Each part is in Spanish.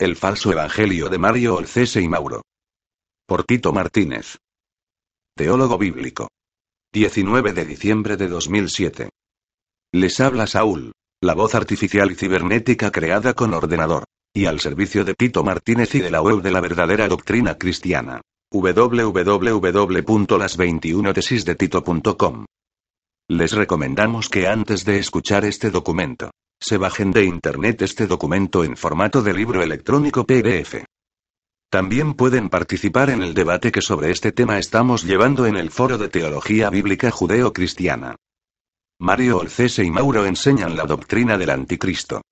El falso evangelio de Mario Olcese y Mauro. Por Tito Martínez. Teólogo bíblico. 19 de diciembre de 2007. Les habla Saúl, la voz artificial y cibernética creada con ordenador, y al servicio de Tito Martínez y de la web de la verdadera doctrina cristiana. www.las21tesisdetito.com. Les recomendamos que antes de escuchar este documento, se bajen de internet este documento en formato de libro electrónico PDF. También pueden participar en el debate que sobre este tema estamos llevando en el Foro de Teología Bíblica Judeo-Cristiana. Mario Olcese y Mauro enseñan la doctrina del Anticristo.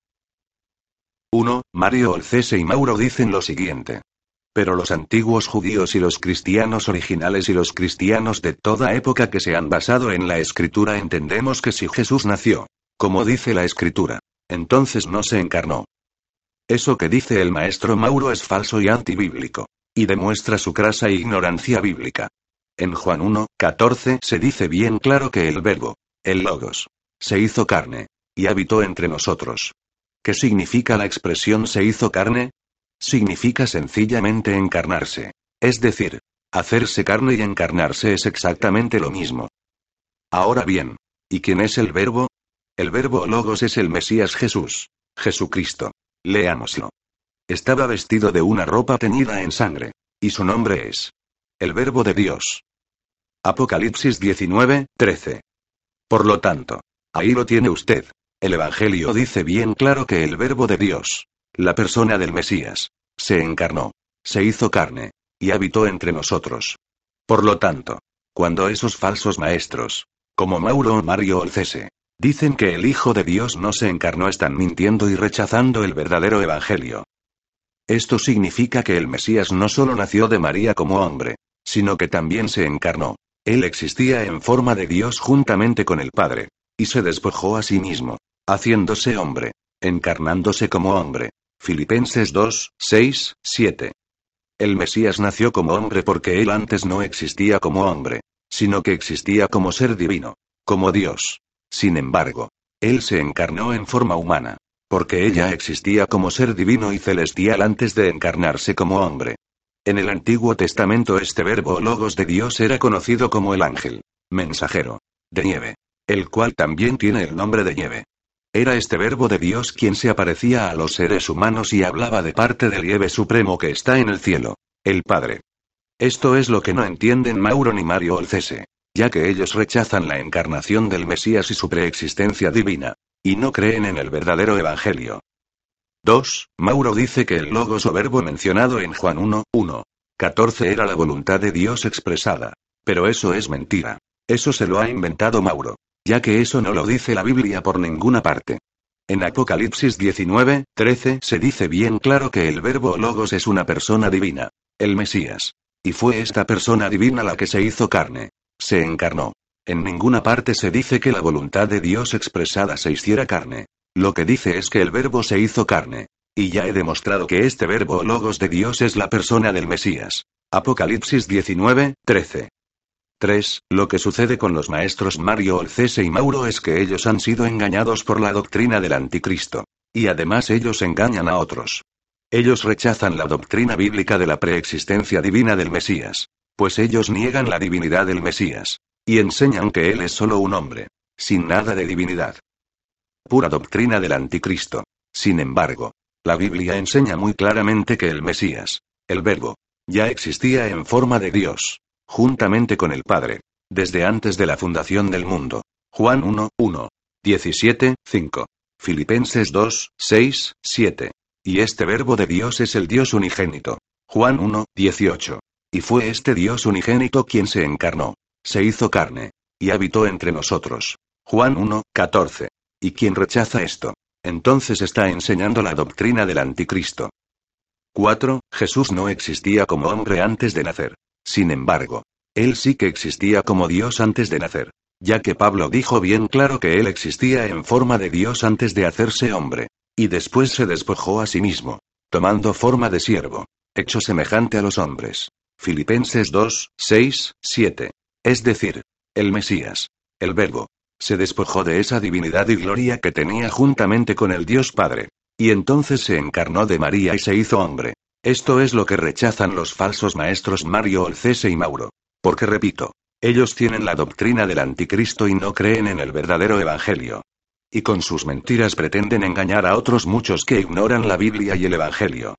1. Mario Olcese y Mauro dicen lo siguiente. Pero los antiguos judíos y los cristianos originales y los cristianos de toda época que se han basado en la Escritura entendemos que si Jesús nació, como dice la Escritura, entonces no se encarnó. Eso que dice el maestro Mauro es falso y antibíblico, y demuestra su crasa ignorancia bíblica. En Juan 1:14 se dice bien claro que el Verbo, el Logos, se hizo carne, y habitó entre nosotros. ¿Qué significa la expresión se hizo carne? Significa sencillamente encarnarse, es decir, hacerse carne y encarnarse es exactamente lo mismo. Ahora bien, ¿y quién es el Verbo? El Verbo Logos es el Mesías Jesús, Jesucristo. Leámoslo. Estaba vestido de una ropa teñida en sangre, y su nombre es el Verbo de Dios. Apocalipsis 19:13. Por lo tanto, ahí lo tiene usted. El Evangelio dice bien claro que el Verbo de Dios, la persona del Mesías, se encarnó, se hizo carne, y habitó entre nosotros. Por lo tanto, cuando esos falsos maestros, como Mauro o Mario Olcese, dicen que el Hijo de Dios no se encarnó, están mintiendo y rechazando el verdadero Evangelio. Esto significa que el Mesías no solo nació de María como hombre, sino que también se encarnó. Él existía en forma de Dios juntamente con el Padre, y se despojó a sí mismo, haciéndose hombre, encarnándose como hombre. Filipenses 2:6-7. El Mesías nació como hombre porque él antes no existía como hombre, sino que existía como ser divino, como Dios. Sin embargo, él se encarnó en forma humana, porque ella existía como ser divino y celestial antes de encarnarse como hombre. En el Antiguo Testamento este Verbo Logos de Dios era conocido como el ángel, mensajero, de nieve, el cual también tiene el nombre de nieve. Era este Verbo de Dios quien se aparecía a los seres humanos y hablaba de parte del Hieve Supremo que está en el cielo, el Padre. Esto es lo que no entienden Mauro ni Mario Olcese, ya que ellos rechazan la encarnación del Mesías y su preexistencia divina, y no creen en el verdadero Evangelio. 2. Mauro dice que el Logos o Verbo mencionado en Juan 1:14 era la voluntad de Dios expresada. Pero eso es mentira. Eso se lo ha inventado Mauro, ya que eso no lo dice la Biblia por ninguna parte. En Apocalipsis 19:13 se dice bien claro que el Verbo Logos es una persona divina, el Mesías. Y fue esta persona divina la que se hizo carne. Se encarnó. En ninguna parte se dice que la voluntad de Dios expresada se hiciera carne. Lo que dice es que el Verbo se hizo carne. Y ya he demostrado que este Verbo Logos de Dios es la persona del Mesías. Apocalipsis 19:13. 3. Lo que sucede con los maestros Mario Olcese y Mauro es que ellos han sido engañados por la doctrina del Anticristo. Y además ellos engañan a otros. Ellos rechazan la doctrina bíblica de la preexistencia divina del Mesías. Pues ellos niegan la divinidad del Mesías, y enseñan que él es solo un hombre, sin nada de divinidad. Pura doctrina del Anticristo. Sin embargo, la Biblia enseña muy claramente que el Mesías, el Verbo, ya existía en forma de Dios, juntamente con el Padre, desde antes de la fundación del mundo. Juan 1:17-5. Filipenses 2:6-7. Y este Verbo de Dios es el Dios unigénito. Juan 1:18. Y fue este Dios unigénito quien se encarnó, se hizo carne, y habitó entre nosotros. Juan 1:14. Y quien rechaza esto, entonces está enseñando la doctrina del Anticristo. 4. Jesús no existía como hombre antes de nacer. Sin embargo, él sí que existía como Dios antes de nacer, ya que Pablo dijo bien claro que él existía en forma de Dios antes de hacerse hombre, y después se despojó a sí mismo, tomando forma de siervo, hecho semejante a los hombres. Filipenses 2:6-7. Es decir, el Mesías, el Verbo, se despojó de esa divinidad y gloria que tenía juntamente con el Dios Padre. Y entonces se encarnó de María y se hizo hombre. Esto es lo que rechazan los falsos maestros Mario Olcese y Mauro. Porque repito, ellos tienen la doctrina del anticristo y no creen en el verdadero evangelio. Y con sus mentiras pretenden engañar a otros muchos que ignoran la Biblia y el evangelio.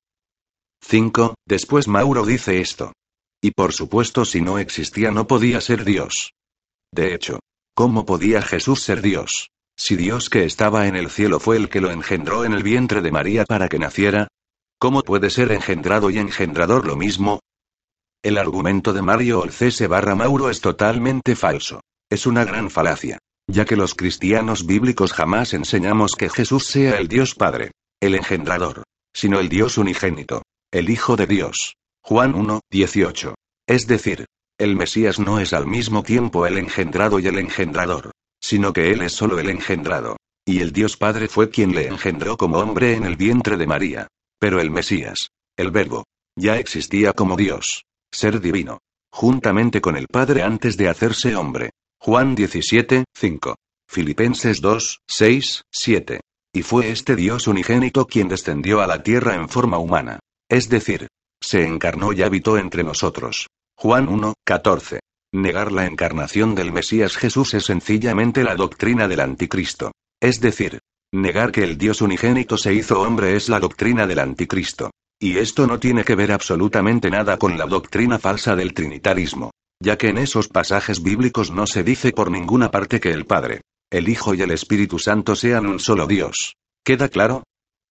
5. Después Mauro dice esto. Y por supuesto, si no existía no podía ser Dios. De hecho, ¿cómo podía Jesús ser Dios? Si Dios que estaba en el cielo fue el que lo engendró en el vientre de María para que naciera, ¿cómo puede ser engendrado y engendrador lo mismo? El argumento de Mario Olcese / Mauro es totalmente falso. Es una gran falacia, ya que los cristianos bíblicos jamás enseñamos que Jesús sea el Dios Padre, el engendrador, sino el Dios unigénito, el Hijo de Dios. Juan 1:18. Es decir, el Mesías no es al mismo tiempo el engendrado y el engendrador, sino que él es solo el engendrado. Y el Dios Padre fue quien le engendró como hombre en el vientre de María. Pero el Mesías, el Verbo, ya existía como Dios, ser divino, juntamente con el Padre antes de hacerse hombre. Juan 17:5. Filipenses 2:6, 7. Y fue este Dios unigénito quien descendió a la tierra en forma humana. Es decir, se encarnó y habitó entre nosotros. Juan 1:14. Negar la encarnación del Mesías Jesús es sencillamente la doctrina del anticristo. Es decir, negar que el Dios unigénito se hizo hombre es la doctrina del anticristo. Y esto no tiene que ver absolutamente nada con la doctrina falsa del trinitarismo, ya que en esos pasajes bíblicos no se dice por ninguna parte que el Padre, el Hijo y el Espíritu Santo sean un solo Dios. ¿Queda claro?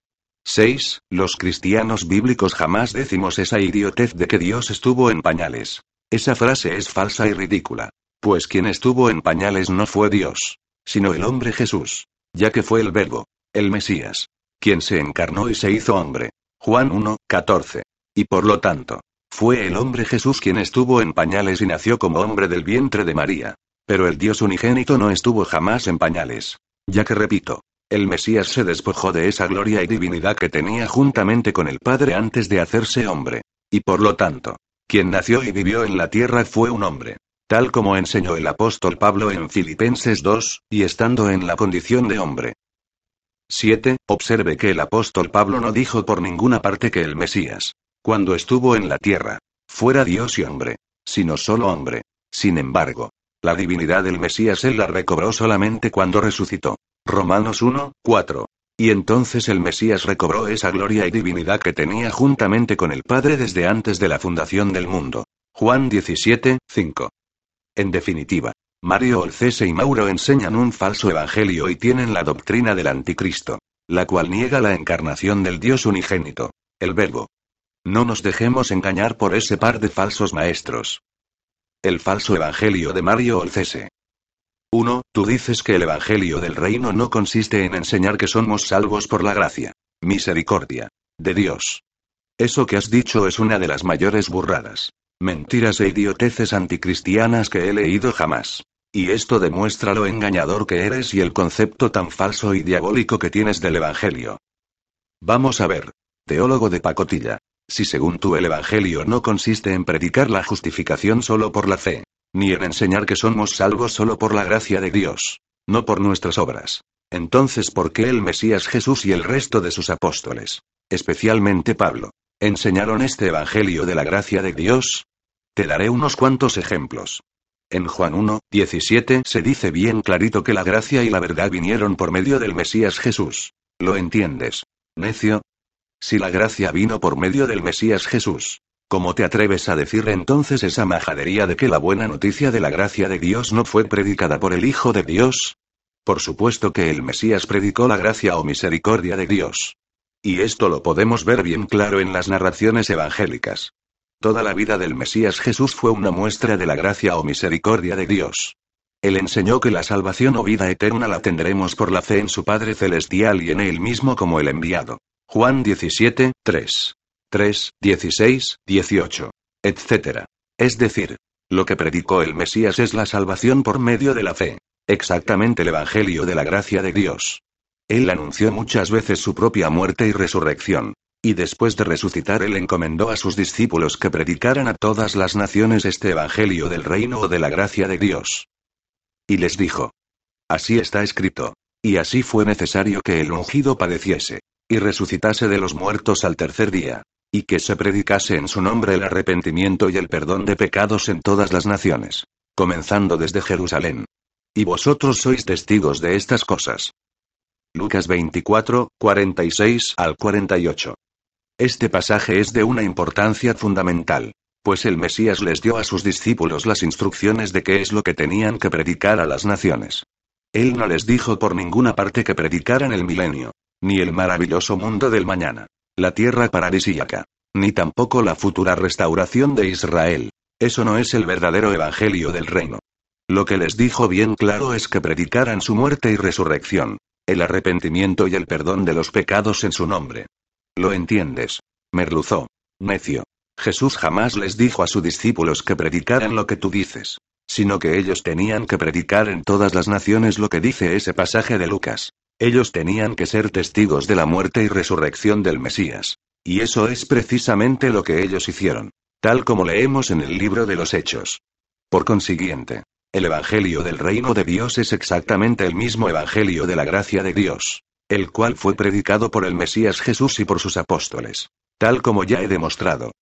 6. Los cristianos bíblicos jamás decimos esa idiotez de que Dios estuvo en pañales. Esa frase es falsa y ridícula. Pues quien estuvo en pañales no fue Dios, sino el hombre Jesús, ya que fue el Verbo, el Mesías, quien se encarnó y se hizo hombre. Juan 1:14. Y por lo tanto, fue el hombre Jesús quien estuvo en pañales y nació como hombre del vientre de María. Pero el Dios unigénito no estuvo jamás en pañales, ya que repito, el Mesías se despojó de esa gloria y divinidad que tenía juntamente con el Padre antes de hacerse hombre. Y por lo tanto, quien nació y vivió en la tierra fue un hombre, tal como enseñó el apóstol Pablo en Filipenses 2, y estando en la condición de hombre. 7. Observe que el apóstol Pablo no dijo por ninguna parte que el Mesías, cuando estuvo en la tierra, fuera Dios y hombre, sino solo hombre. Sin embargo, la divinidad del Mesías él la recobró solamente cuando resucitó. Romanos 1:4. Y entonces el Mesías recobró esa gloria y divinidad que tenía juntamente con el Padre desde antes de la fundación del mundo. Juan 17:5. En definitiva, Mario Olcese y Mauro enseñan un falso evangelio y tienen la doctrina del anticristo, la cual niega la encarnación del Dios unigénito, el Verbo. No nos dejemos engañar por ese par de falsos maestros. El falso evangelio de Mario Olcese. 1. Tú dices que el evangelio del reino no consiste en enseñar que somos salvos por la gracia, misericordia, de Dios. Eso que has dicho es una de las mayores burradas, mentiras e idioteces anticristianas que he leído jamás. Y esto demuestra lo engañador que eres y el concepto tan falso y diabólico que tienes del evangelio. Vamos a ver, teólogo de pacotilla, si según tú el evangelio no consiste en predicar la justificación solo por la fe, ni en enseñar que somos salvos solo por la gracia de Dios, no por nuestras obras. Entonces, ¿por qué el Mesías Jesús y el resto de sus apóstoles, especialmente Pablo, enseñaron este evangelio de la gracia de Dios? Te daré unos cuantos ejemplos. En Juan 1:17 se dice bien clarito que la gracia y la verdad vinieron por medio del Mesías Jesús. ¿Lo entiendes, necio? Si la gracia vino por medio del Mesías Jesús, ¿cómo te atreves a decir entonces esa majadería de que la buena noticia de la gracia de Dios no fue predicada por el Hijo de Dios? Por supuesto que el Mesías predicó la gracia o misericordia de Dios. Y esto lo podemos ver bien claro en las narraciones evangélicas. Toda la vida del Mesías Jesús fue una muestra de la gracia o misericordia de Dios. Él enseñó que la salvación o vida eterna la tendremos por la fe en su Padre Celestial y en Él mismo como el enviado. Juan 17:3. 3, 16, 18, etc. Es decir, lo que predicó el Mesías es la salvación por medio de la fe. Exactamente el evangelio de la gracia de Dios. Él anunció muchas veces su propia muerte y resurrección. Y después de resucitar él encomendó a sus discípulos que predicaran a todas las naciones este evangelio del reino o de la gracia de Dios. Y les dijo: así está escrito. Y así fue necesario que el ungido padeciese. y resucitase de los muertos al tercer día, y que se predicase en su nombre el arrepentimiento y el perdón de pecados en todas las naciones, comenzando desde Jerusalén. Y vosotros sois testigos de estas cosas. Lucas 24, 46 al 48. Este pasaje es de una importancia fundamental, pues el Mesías les dio a sus discípulos las instrucciones de qué es lo que tenían que predicar a las naciones. Él no les dijo por ninguna parte que predicaran el milenio, ni el maravilloso mundo del mañana, la tierra paradisíaca, ni tampoco la futura restauración de Israel. Eso no es el verdadero evangelio del reino. Lo que les dijo bien claro es que predicaran su muerte y resurrección, el arrepentimiento y el perdón de los pecados en su nombre. ¿Lo entiendes? Merluzó. Necio. Jesús jamás les dijo a sus discípulos que predicaran lo que tú dices, sino que ellos tenían que predicar en todas las naciones lo que dice ese pasaje de Lucas. Ellos tenían que ser testigos de la muerte y resurrección del Mesías. Y eso es precisamente lo que ellos hicieron, tal como leemos en el libro de los Hechos. Por consiguiente, el Evangelio del Reino de Dios es exactamente el mismo Evangelio de la gracia de Dios, el cual fue predicado por el Mesías Jesús y por sus apóstoles, tal como ya he demostrado.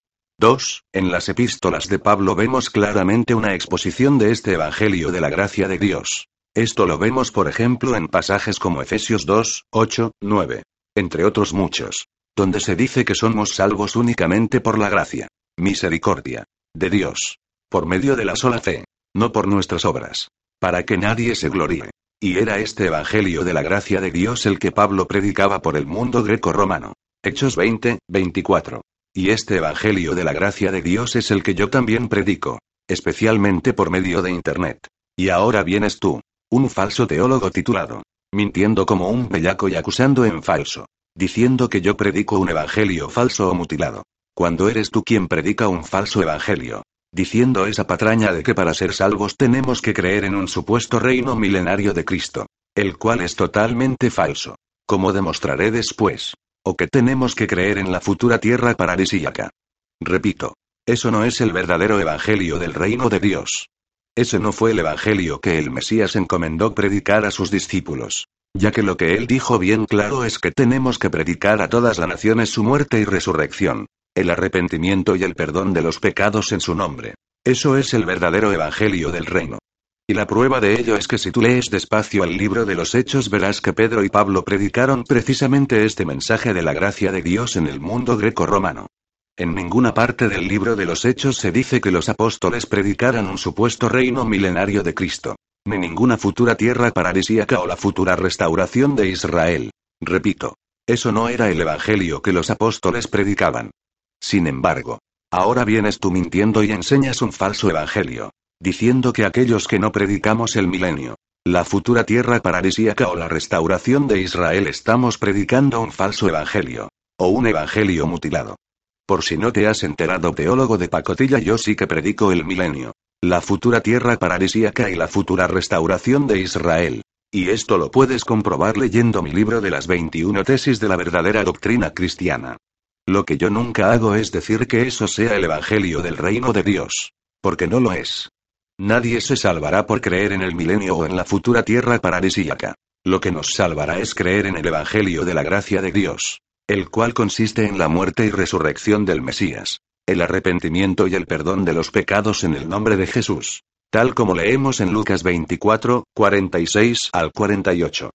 2. En las epístolas de Pablo vemos claramente una exposición de este Evangelio de la gracia de Dios. Esto lo vemos por ejemplo en pasajes como Efesios 2, 8, 9, entre otros muchos, donde se dice que somos salvos únicamente por la gracia, misericordia, de Dios, por medio de la sola fe, no por nuestras obras, para que nadie se gloríe. Y era este Evangelio de la gracia de Dios el que Pablo predicaba por el mundo greco-romano. Hechos 20, 24. Y este Evangelio de la gracia de Dios es el que yo también predico, especialmente por medio de Internet. Y ahora vienes tú, un falso teólogo titulado, mintiendo como un bellaco y acusando en falso, diciendo que yo predico un evangelio falso o mutilado, cuando eres tú quien predica un falso evangelio, diciendo esa patraña de que para ser salvos tenemos que creer en un supuesto reino milenario de Cristo, el cual es totalmente falso, como demostraré después, o que tenemos que creer en la futura tierra paradisíaca. Repito, eso no es el verdadero evangelio del reino de Dios. Ese no fue el evangelio que el Mesías encomendó predicar a sus discípulos, ya que lo que él dijo bien claro es que tenemos que predicar a todas las naciones su muerte y resurrección, el arrepentimiento y el perdón de los pecados en su nombre. Eso es el verdadero evangelio del reino. Y la prueba de ello es que si tú lees despacio el libro de los Hechos verás que Pedro y Pablo predicaron precisamente este mensaje de la gracia de Dios en el mundo greco-romano. En ninguna parte del libro de los Hechos se dice que los apóstoles predicaran un supuesto reino milenario de Cristo, ni ninguna futura tierra paradisíaca o la futura restauración de Israel. Repito, eso no era el evangelio que los apóstoles predicaban. Sin embargo, ahora vienes tú mintiendo y enseñas un falso evangelio, diciendo que aquellos que no predicamos el milenio, la futura tierra paradisíaca o la restauración de Israel estamos predicando un falso evangelio, o un evangelio mutilado. Por si no te has enterado, teólogo de pacotilla, yo sí que predico el milenio, la futura tierra paradisíaca y la futura restauración de Israel. Y esto lo puedes comprobar leyendo mi libro de las 21 tesis de la verdadera doctrina cristiana. Lo que yo nunca hago es decir que eso sea el evangelio del reino de Dios, porque no lo es. Nadie se salvará por creer en el milenio o en la futura tierra paradisíaca. Lo que nos salvará es creer en el evangelio de la gracia de Dios, el cual consiste en la muerte y resurrección del Mesías, el arrepentimiento y el perdón de los pecados en el nombre de Jesús, tal como leemos en Lucas 24, 46 al 48.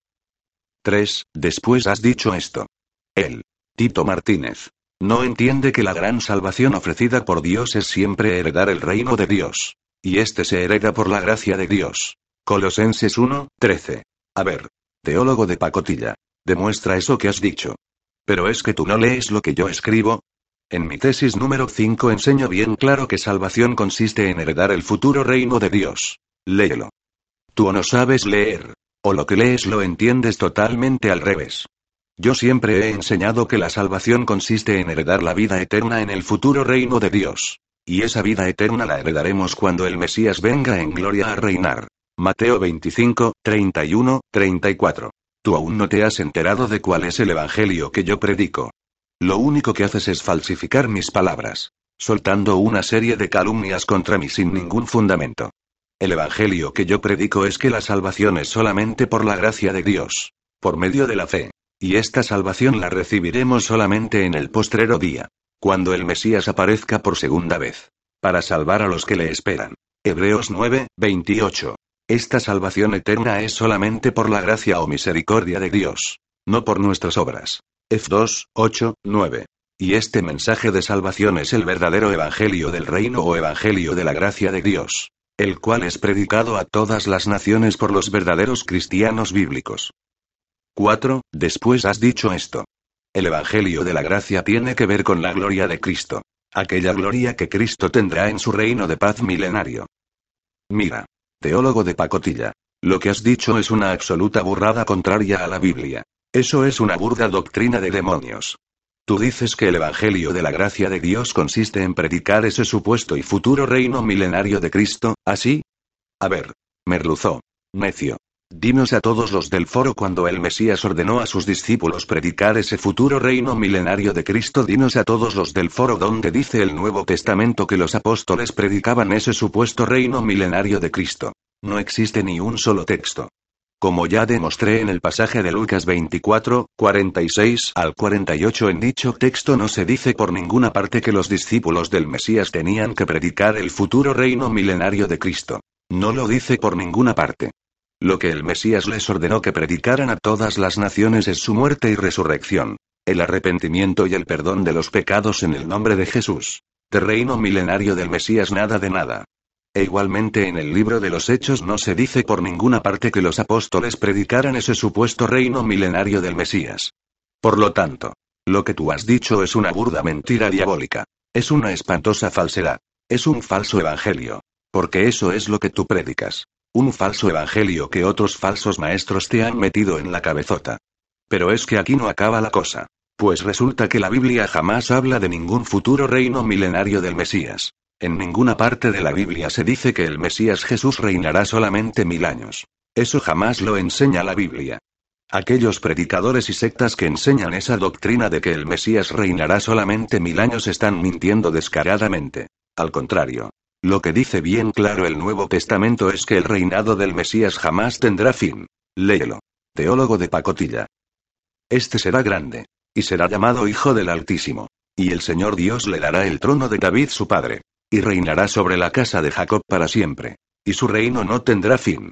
3. Después has dicho esto. Él, Tito Martínez, no entiende que la gran salvación ofrecida por Dios es siempre heredar el reino de Dios, y este se hereda por la gracia de Dios. Colosenses 1, 13. A ver, teólogo de pacotilla, demuestra eso que has dicho. Pero es que tú no lees lo que yo escribo. En mi tesis número 5 enseño bien claro que salvación consiste en heredar el futuro reino de Dios. Léelo. Tú o no sabes leer, o lo que lees lo entiendes totalmente al revés. Yo siempre he enseñado que la salvación consiste en heredar la vida eterna en el futuro reino de Dios. Y esa vida eterna la heredaremos cuando el Mesías venga en gloria a reinar. Mateo 25, 31, 34. Tú aún no te has enterado de cuál es el evangelio que yo predico. Lo único que haces es falsificar mis palabras, soltando una serie de calumnias contra mí sin ningún fundamento. El evangelio que yo predico es que la salvación es solamente por la gracia de Dios, por medio de la fe. Y esta salvación la recibiremos solamente en el postrero día, cuando el Mesías aparezca por segunda vez, para salvar a los que le esperan. Hebreos 9, 28. Esta salvación eterna es solamente por la gracia o misericordia de Dios, no por nuestras obras. F2, 8, 9. Y este mensaje de salvación es el verdadero evangelio del reino o evangelio de la gracia de Dios, el cual es predicado a todas las naciones por los verdaderos cristianos bíblicos. 4. Después has dicho esto. El evangelio de la gracia tiene que ver con la gloria de Cristo, aquella gloria que Cristo tendrá en su reino de paz milenario. Mira, teólogo de pacotilla, lo que has dicho es una absoluta burrada contraria a la Biblia. Eso es una burda doctrina de demonios. Tú dices que el evangelio de la gracia de Dios consiste en predicar ese supuesto y futuro reino milenario de Cristo, ¿así? A ver, merluzo, necio. Dinos a todos los del foro cuando el Mesías ordenó a sus discípulos predicar ese futuro reino milenario de Cristo. Dinos a todos los del foro donde dice el Nuevo Testamento que los apóstoles predicaban ese supuesto reino milenario de Cristo. No existe ni un solo texto. Como ya demostré en el pasaje de Lucas 24, 46 al 48, en dicho texto no se dice por ninguna parte que los discípulos del Mesías tenían que predicar el futuro reino milenario de Cristo. No lo dice por ninguna parte. Lo que el Mesías les ordenó que predicaran a todas las naciones es su muerte y resurrección, el arrepentimiento y el perdón de los pecados en el nombre de Jesús. De reino milenario del Mesías nada de nada. E igualmente en el libro de los Hechos no se dice por ninguna parte que los apóstoles predicaran ese supuesto reino milenario del Mesías. Por lo tanto, lo que tú has dicho es una burda mentira diabólica. Es una espantosa falsedad. Es un falso evangelio. Porque eso es lo que tú predicas. Un falso evangelio que otros falsos maestros te han metido en la cabezota. Pero es que aquí no acaba la cosa. Pues resulta que la Biblia jamás habla de ningún futuro reino milenario del Mesías. En ninguna parte de la Biblia se dice que el Mesías Jesús reinará solamente 1000 años. Eso jamás lo enseña la Biblia. Aquellos predicadores y sectas que enseñan esa doctrina de que el Mesías reinará solamente 1000 años están mintiendo descaradamente. Al contrario. Lo que dice bien claro el Nuevo Testamento es que el reinado del Mesías jamás tendrá fin. Léelo. Teólogo de pacotilla. Este será grande. Y será llamado Hijo del Altísimo. Y el Señor Dios le dará el trono de David su padre. Y reinará sobre la casa de Jacob para siempre. Y su reino no tendrá fin.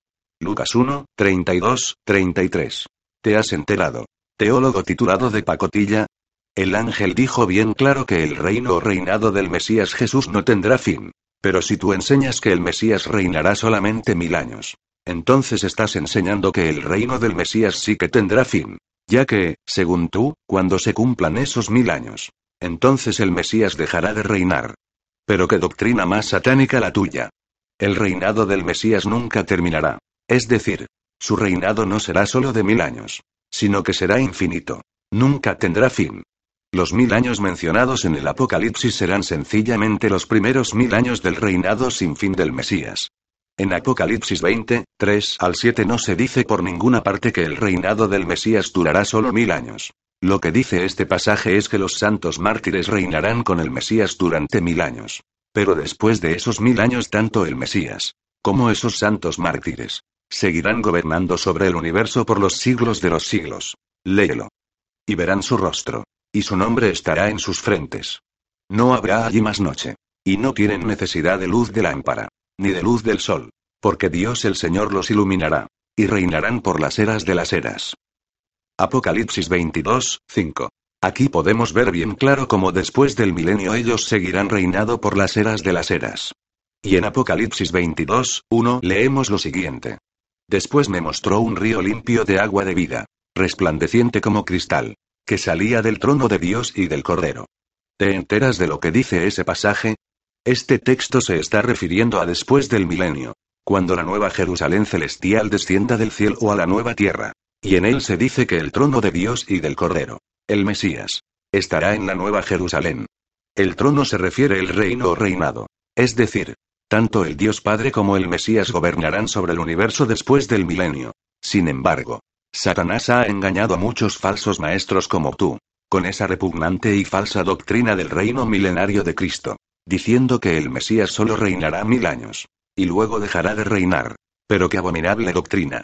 Lucas 1, 32, 33. ¿Te has enterado? Teólogo titulado de pacotilla. El ángel dijo bien claro que el reino o reinado del Mesías Jesús no tendrá fin. Pero si tú enseñas que el Mesías reinará solamente 1000 años, entonces estás enseñando que el reino del Mesías sí que tendrá fin. Ya que, según tú, cuando se cumplan esos 1000 años, entonces el Mesías dejará de reinar. Pero qué doctrina más satánica la tuya. El reinado del Mesías nunca terminará. Es decir, su reinado no será solo de 1000 años, sino que será infinito. Nunca tendrá fin. Los 1000 años mencionados en el Apocalipsis serán sencillamente los primeros 1000 años del reinado sin fin del Mesías. En Apocalipsis 20, 3 al 7 no se dice por ninguna parte que el reinado del Mesías durará solo 1000 años. Lo que dice este pasaje es que los santos mártires reinarán con el Mesías durante 1000 años. Pero después de esos 1000 años tanto el Mesías, como esos santos mártires, seguirán gobernando sobre el universo por los siglos de los siglos. Léelo. Y verán su rostro. Y su nombre estará en sus frentes. No habrá allí más noche. Y no tienen necesidad de luz de lámpara, ni de luz del sol, porque Dios el Señor los iluminará, y reinarán por las eras de las eras. Apocalipsis 22, 5. Aquí podemos ver bien claro cómo después del milenio ellos seguirán reinando por las eras de las eras. Y en Apocalipsis 22, 1 leemos lo siguiente. Después me mostró un río limpio de agua de vida, resplandeciente como cristal, que salía del trono de Dios y del Cordero. ¿Te enteras de lo que dice ese pasaje? Este texto se está refiriendo a después del milenio, cuando la nueva Jerusalén celestial descienda del cielo a la nueva tierra, y en él se dice que el trono de Dios y del Cordero, el Mesías, estará en la nueva Jerusalén. El trono se refiere al reino o reinado, es decir, tanto el Dios Padre como el Mesías gobernarán sobre el universo después del milenio. Sin embargo, Satanás ha engañado a muchos falsos maestros como tú, con esa repugnante y falsa doctrina del reino milenario de Cristo, diciendo que el Mesías solo reinará 1000 años, y luego dejará de reinar. Pero qué abominable doctrina.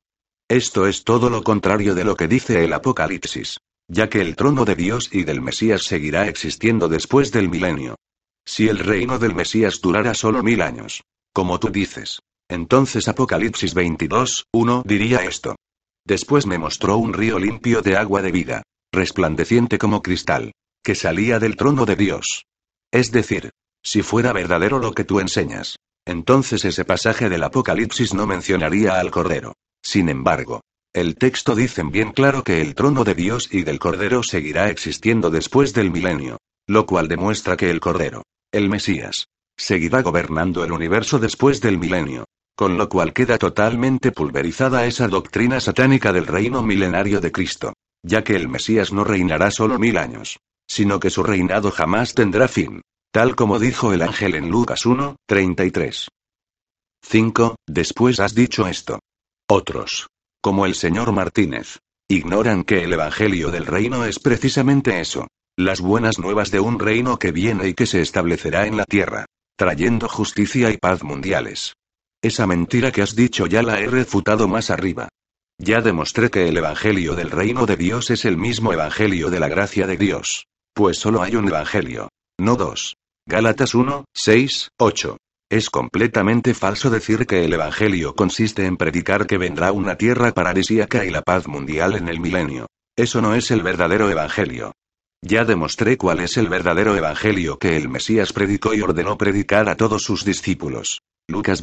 Esto es todo lo contrario de lo que dice el Apocalipsis, ya que el trono de Dios y del Mesías seguirá existiendo después del milenio. Si el reino del Mesías durara solo 1000 años, como tú dices, entonces Apocalipsis 22:1 diría esto. Después me mostró un río limpio de agua de vida, resplandeciente como cristal, que salía del trono de Dios. Es decir, si fuera verdadero lo que tú enseñas, entonces ese pasaje del Apocalipsis no mencionaría al Cordero. Sin embargo, el texto dice bien claro que el trono de Dios y del Cordero seguirá existiendo después del milenio, lo cual demuestra que el Cordero, el Mesías, seguirá gobernando el universo después del milenio, con lo cual queda totalmente pulverizada esa doctrina satánica del reino milenario de Cristo, ya que el Mesías no reinará solo 1000 años, sino que su reinado jamás tendrá fin, tal como dijo el ángel en Lucas 1:33. 5. Después has dicho esto. Otros, como el señor Martínez, ignoran que el evangelio del reino es precisamente eso, las buenas nuevas de un reino que viene y que se establecerá en la tierra, trayendo justicia y paz mundiales. Esa mentira que has dicho ya la he refutado más arriba. Ya demostré que el evangelio del reino de Dios es el mismo evangelio de la gracia de Dios, pues solo hay un evangelio, no dos. Gálatas 1:6-8. Es completamente falso decir que el evangelio consiste en predicar que vendrá una tierra paradisíaca y la paz mundial en el milenio. Eso no es el verdadero evangelio. Ya demostré cuál es el verdadero evangelio que el Mesías predicó y ordenó predicar a todos sus discípulos. Lucas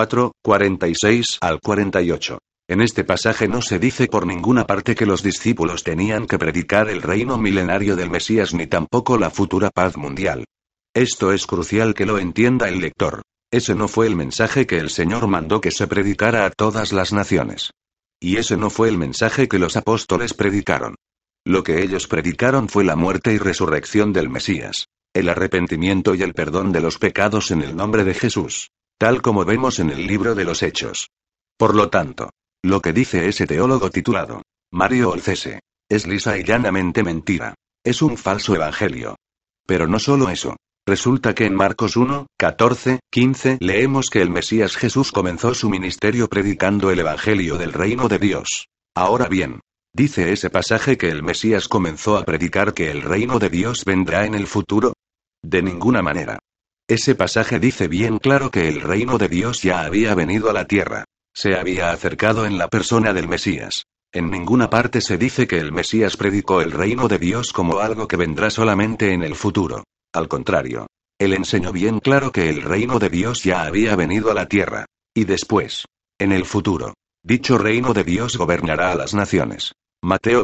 24:46-48. En este pasaje no se dice por ninguna parte que los discípulos tenían que predicar el reino milenario del Mesías ni tampoco la futura paz mundial. Esto es crucial que lo entienda el lector. Ese no fue el mensaje que el Señor mandó que se predicara a todas las naciones. Y ese no fue el mensaje que los apóstoles predicaron. Lo que ellos predicaron fue la muerte y resurrección del Mesías, el arrepentimiento y el perdón de los pecados en el nombre de Jesús, tal como vemos en el libro de los Hechos. Por lo tanto, lo que dice ese teólogo titulado Mario Olcese es lisa y llanamente mentira. Es un falso evangelio. Pero no solo eso. Resulta que en Marcos 1:14-15 leemos que el Mesías Jesús comenzó su ministerio predicando el evangelio del reino de Dios. Ahora bien, ¿dice ese pasaje que el Mesías comenzó a predicar que el reino de Dios vendrá en el futuro? De ninguna manera. Ese pasaje dice bien claro que el reino de Dios ya había venido a la tierra. Se había acercado en la persona del Mesías. En ninguna parte se dice que el Mesías predicó el reino de Dios como algo que vendrá solamente en el futuro. Al contrario, él enseñó bien claro que el reino de Dios ya había venido a la tierra. Y después, en el futuro, dicho reino de Dios gobernará a las naciones. Mateo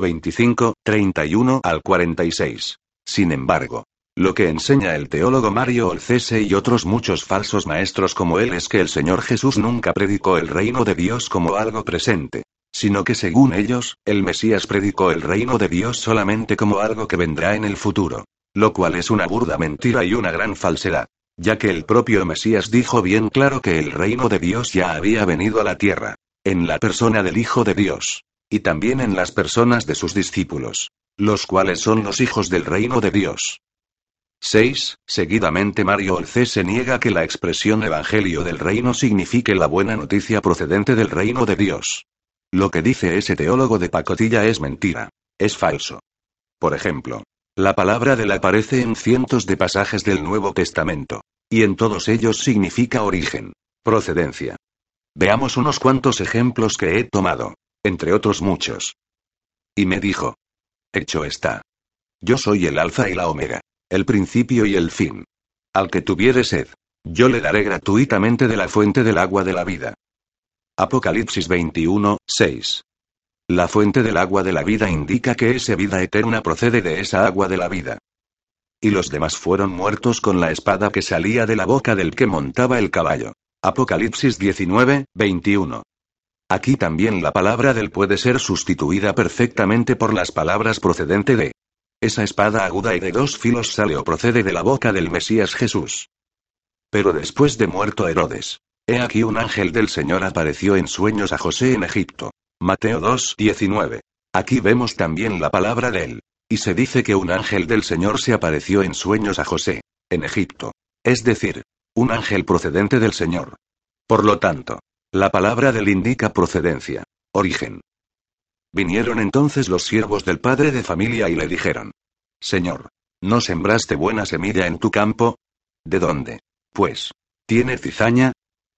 25:31-46. Sin embargo, lo que enseña el teólogo Mario Olcese y otros muchos falsos maestros como él es que el Señor Jesús nunca predicó el reino de Dios como algo presente, sino que según ellos, el Mesías predicó el reino de Dios solamente como algo que vendrá en el futuro. Lo cual es una burda mentira y una gran falsedad, ya que el propio Mesías dijo bien claro que el reino de Dios ya había venido a la tierra, en la persona del Hijo de Dios, y también en las personas de sus discípulos, los cuales son los hijos del reino de Dios. 6. Seguidamente Mario Olcese niega que la expresión Evangelio del Reino signifique la buena noticia procedente del reino de Dios. Lo que dice ese teólogo de pacotilla es mentira, es falso. Por ejemplo, la palabra del aparece en cientos de pasajes del Nuevo Testamento, y en todos ellos significa origen, procedencia. Veamos unos cuantos ejemplos que he tomado, entre otros muchos. Y me dijo: hecho está. Yo soy el Alfa y la Omega, el principio y el fin. Al que tuviere sed, yo le daré gratuitamente de la fuente del agua de la vida. Apocalipsis 21:6. La fuente del agua de la vida indica que esa vida eterna procede de esa agua de la vida. Y los demás fueron muertos con la espada que salía de la boca del que montaba el caballo. Apocalipsis 19:21. Aquí también la palabra del puede ser sustituida perfectamente por las palabras procedente de. Esa espada aguda y de 2 filos sale o procede de la boca del Mesías Jesús. Pero después de muerto Herodes, he aquí un ángel del Señor apareció en sueños a José en Egipto. Mateo 2:19. Aquí vemos también la palabra de él. Y se dice que un ángel del Señor se apareció en sueños a José, en Egipto. Es decir, un ángel procedente del Señor. Por lo tanto, la palabra del indica procedencia, Origen. Vinieron entonces los siervos del padre de familia y le dijeron: Señor, ¿no sembraste buena semilla en tu campo? ¿De dónde, pues, tiene cizaña?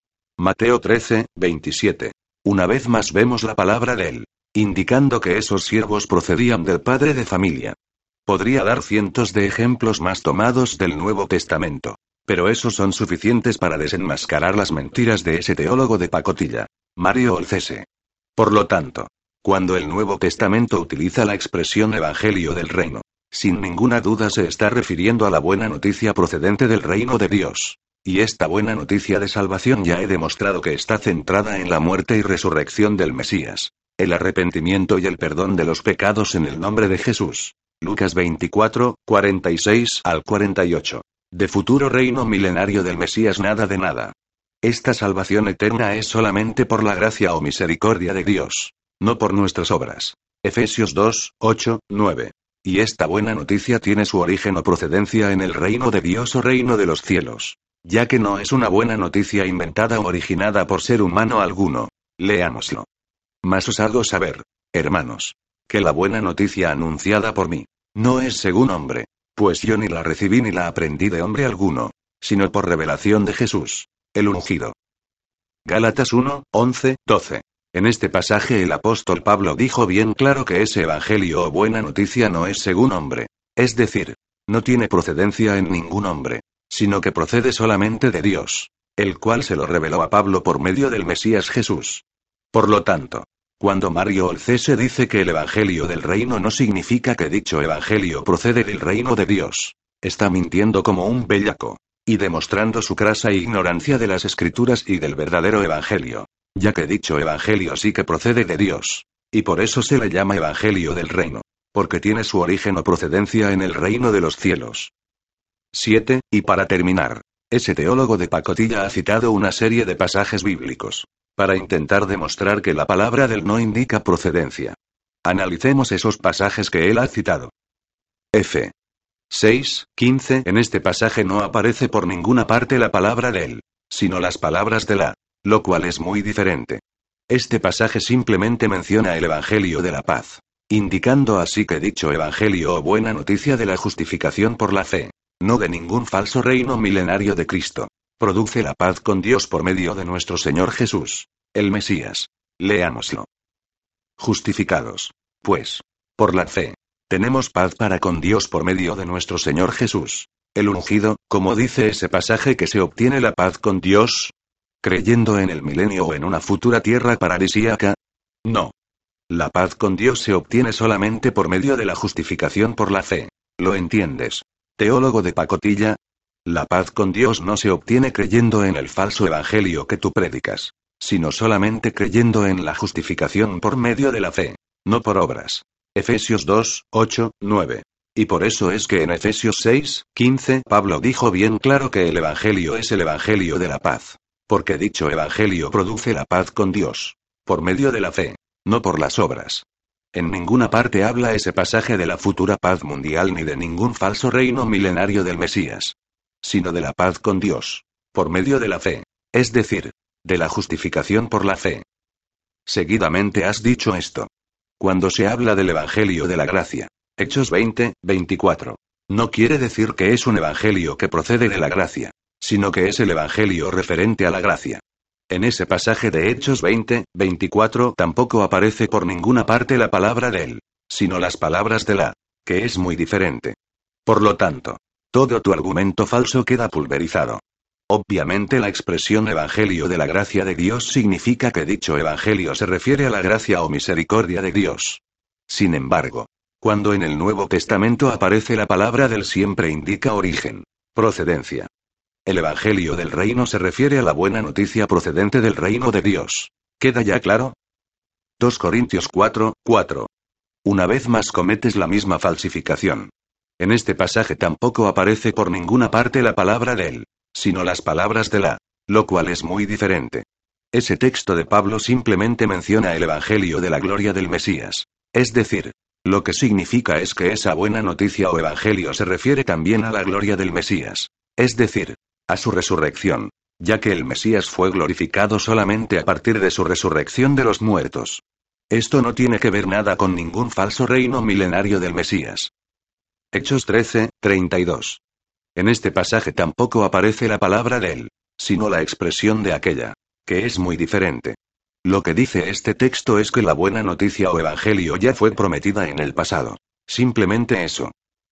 Mateo 13, 27. Una vez más vemos la palabra de él, indicando que esos siervos procedían del padre de familia. Podría dar cientos de ejemplos más tomados del Nuevo Testamento, pero esos son suficientes para desenmascarar las mentiras de ese teólogo de pacotilla, Mario Olcese. Por lo tanto, cuando el Nuevo Testamento utiliza la expresión Evangelio del Reino, sin ninguna duda se está refiriendo a la buena noticia procedente del reino de Dios. Y esta buena noticia de salvación ya he demostrado que está centrada en la muerte y resurrección del Mesías, el arrepentimiento y el perdón de los pecados en el nombre de Jesús. Lucas 24, 46 al 48. De futuro reino milenario del Mesías nada de nada. Esta salvación eterna es solamente por la gracia o misericordia de Dios, no por nuestras obras. Efesios 2, 8, 9. Y esta buena noticia tiene su origen o procedencia en el reino de Dios o reino de los cielos, ya que no es una buena noticia inventada o originada por ser humano alguno. Leámoslo. Mas os hago saber, hermanos, que la buena noticia anunciada por mí, no es según hombre, pues yo ni la recibí ni la aprendí de hombre alguno, sino por revelación de Jesús, el ungido. Gálatas 1, 11, 12. En este pasaje el apóstol Pablo dijo bien claro que ese evangelio o buena noticia no es según hombre, es decir, no tiene procedencia en ningún hombre, sino que procede solamente de Dios, el cual se lo reveló a Pablo por medio del Mesías Jesús. Por lo tanto, cuando Mario Olcese dice que el evangelio del reino no significa que dicho evangelio procede del reino de Dios, está mintiendo como un bellaco, y demostrando su crasa ignorancia de las escrituras y del verdadero evangelio, ya que dicho evangelio sí que procede de Dios, y por eso se le llama evangelio del reino, porque tiene su origen o procedencia en el reino de los cielos. 7. Y para terminar, ese teólogo de pacotilla ha citado una serie de pasajes bíblicos, para intentar demostrar que la palabra del no indica procedencia. Analicemos esos pasajes que él ha citado. F. 6, 15. En este pasaje no aparece por ninguna parte la palabra del, sino las palabras de la, lo cual es muy diferente. Este pasaje simplemente menciona el evangelio de la paz, indicando así que dicho evangelio o buena noticia de la justificación por la fe, no de ningún falso reino milenario de Cristo, produce la paz con Dios por medio de nuestro Señor Jesús, el Mesías. Leámoslo. Justificados, pues, por la fe, tenemos paz para con Dios por medio de nuestro Señor Jesús, el ungido, como dice ese pasaje que se obtiene la paz con Dios, creyendo en el milenio o en una futura tierra paradisíaca. No. La paz con Dios se obtiene solamente por medio de la justificación por la fe. ¿Lo entiendes, teólogo de pacotilla? La paz con Dios no se obtiene creyendo en el falso evangelio que tú predicas, sino solamente creyendo en la justificación por medio de la fe, no por obras. Efesios 2, 8, 9. Y por eso es que en Efesios 6, 15 Pablo dijo bien claro que el evangelio es el evangelio de la paz, porque dicho evangelio produce la paz con Dios, por medio de la fe, no por las obras. En ninguna parte habla ese pasaje de la futura paz mundial ni de ningún falso reino milenario del Mesías, sino de la paz con Dios, por medio de la fe, es decir, de la justificación por la fe. Seguidamente has dicho esto. Cuando se habla del evangelio de la gracia, Hechos 20, 24, no quiere decir que es un evangelio que procede de la gracia, sino que es el evangelio referente a la gracia. En ese pasaje de Hechos 20, 24 tampoco aparece por ninguna parte la palabra del, sino las palabras de la, que es muy diferente. Por lo tanto, todo tu argumento falso queda pulverizado. Obviamente la expresión evangelio de la gracia de Dios significa que dicho evangelio se refiere a la gracia o misericordia de Dios. Sin embargo, cuando en el Nuevo Testamento aparece la palabra del siempre indica origen, procedencia. El evangelio del reino se refiere a la buena noticia procedente del reino de Dios. ¿Queda ya claro? 2 Corintios 4, 4. Una vez más cometes la misma falsificación. En este pasaje tampoco aparece por ninguna parte la palabra del, sino las palabras de la, lo cual es muy diferente. Ese texto de Pablo simplemente menciona el evangelio de la gloria del Mesías, es decir, lo que significa es que esa buena noticia o evangelio se refiere también a la gloria del Mesías, es decir, a su resurrección, ya que el Mesías fue glorificado solamente a partir de su resurrección de los muertos. Esto no tiene que ver nada con ningún falso reino milenario del Mesías. Hechos 13, 32. En este pasaje tampoco aparece la palabra de él, sino la expresión de aquella, que es muy diferente. Lo que dice este texto es que la buena noticia o evangelio ya fue prometida en el pasado. Simplemente eso.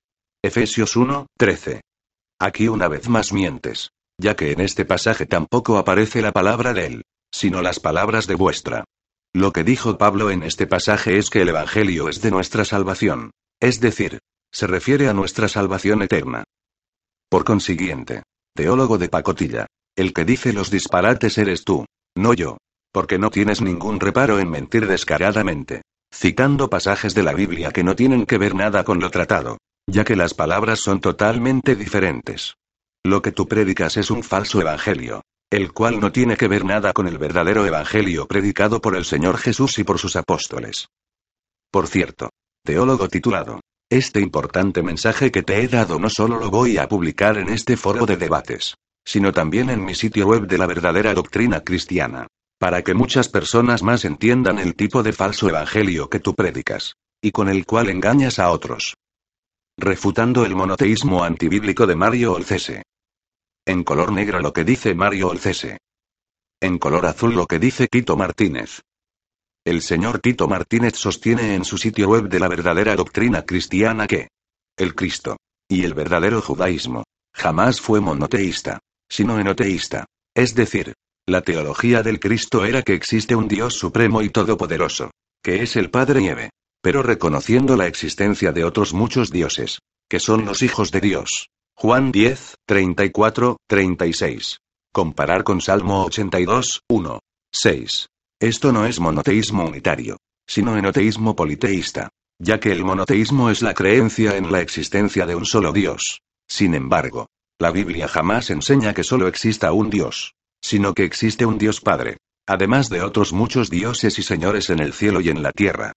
Efesios 1, 13. Aquí una vez más mientes, ya que en este pasaje tampoco aparece la palabra de él, sino las palabras de vuestra. Lo que dijo Pablo en este pasaje es que el evangelio es de nuestra salvación. Es decir, se refiere a nuestra salvación eterna. Por consiguiente, teólogo de pacotilla, el que dice los disparates eres tú, no yo, porque no tienes ningún reparo en mentir descaradamente, citando pasajes de la Biblia que no tienen que ver nada con lo tratado, ya que las palabras son totalmente diferentes. Lo que tú predicas es un falso evangelio, el cual no tiene que ver nada con el verdadero evangelio predicado por el Señor Jesús y por sus apóstoles. Por cierto, teólogo titulado, este importante mensaje que te he dado no solo lo voy a publicar en este foro de debates, sino también en mi sitio web de la verdadera doctrina cristiana, para que muchas personas más entiendan el tipo de falso evangelio que tú predicas, y con el cual engañas a otros. Refutando el monoteísmo antibíblico de Mario Olcese. En color negro lo que dice Mario Olcese. En color azul lo que dice Tito Martínez. El señor Tito Martínez sostiene en su sitio web de la verdadera doctrina cristiana que el Cristo y el verdadero judaísmo jamás fue monoteísta, sino enoteísta. Es decir, la teología del Cristo era que existe un Dios supremo y todopoderoso, que es el Padre Yahvé, pero reconociendo la existencia de otros muchos dioses, que son los hijos de Dios. Juan 10, 34, 36. Comparar con Salmo 82, 1, 6. Esto no es monoteísmo unitario, sino enoteísmo politeísta, ya que el monoteísmo es la creencia en la existencia de un solo Dios. Sin embargo, la Biblia jamás enseña que solo exista un Dios, sino que existe un Dios Padre, además de otros muchos dioses y señores en el cielo y en la tierra.